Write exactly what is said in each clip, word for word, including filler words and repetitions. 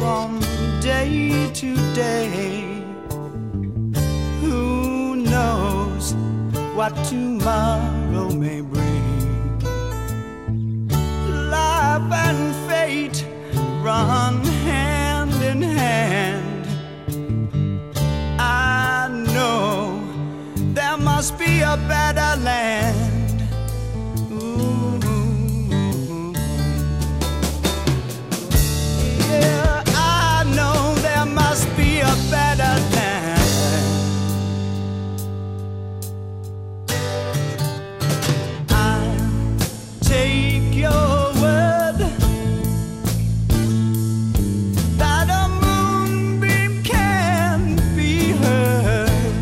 from day to day. Who knows what tomorrow may bring? Life and fate run hand in hand. I know there must be a better land. Ooh. Yeah, I know there must be a better land. I'll take your word that a moonbeam can be heard.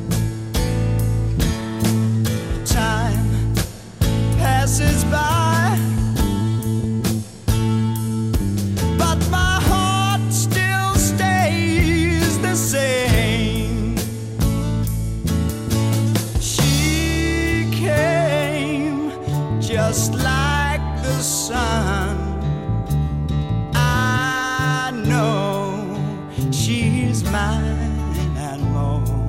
Time passes by, but my heart still stays the same. She came just like the sun. I know she's mine and more.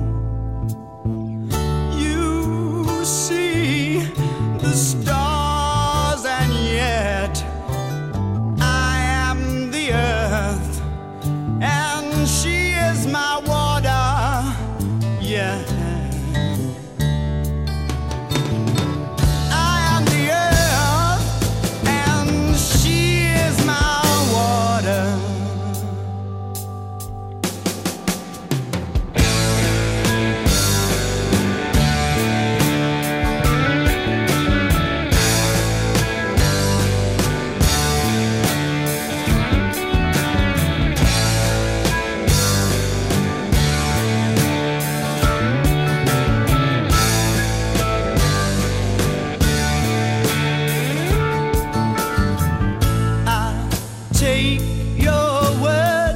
You see the stars, and yet I am the earth, and she is my water. Yeah, I am the earth, and she is my water. Take your word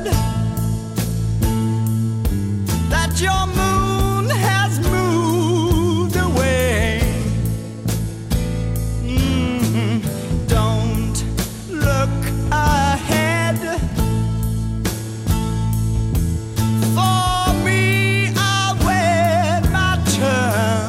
that your moon has moved away. Mm-hmm. Don't look ahead. For me, I wait my turn.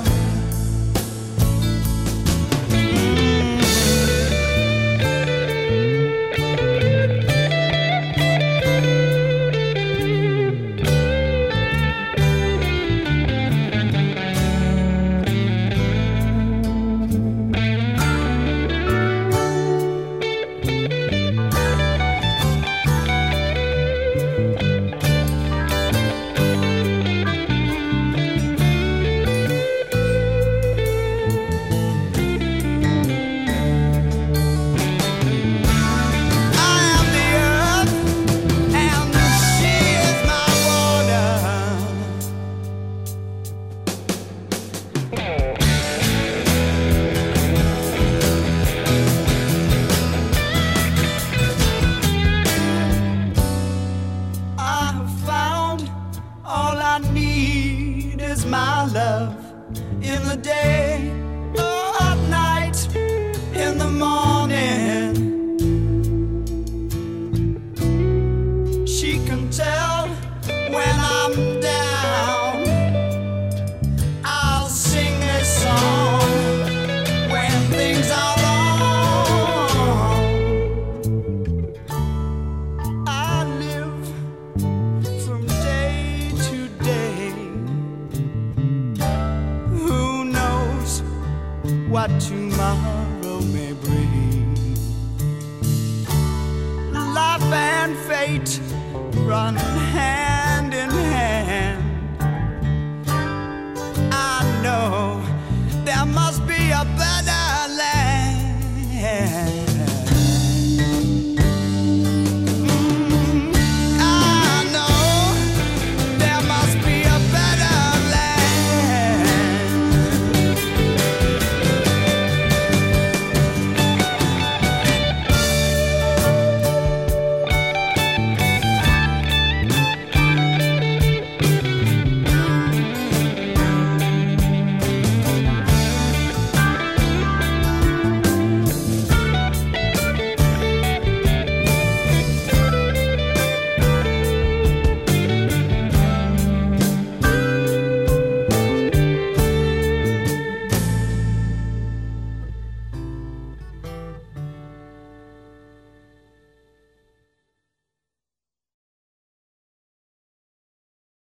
All I need is my love in the day or at night, in the morning. She can tell when I'm down. I'll sing this song when things are wrong. I live from day to day. Who knows what tomorrow may bring? Life and fate run hand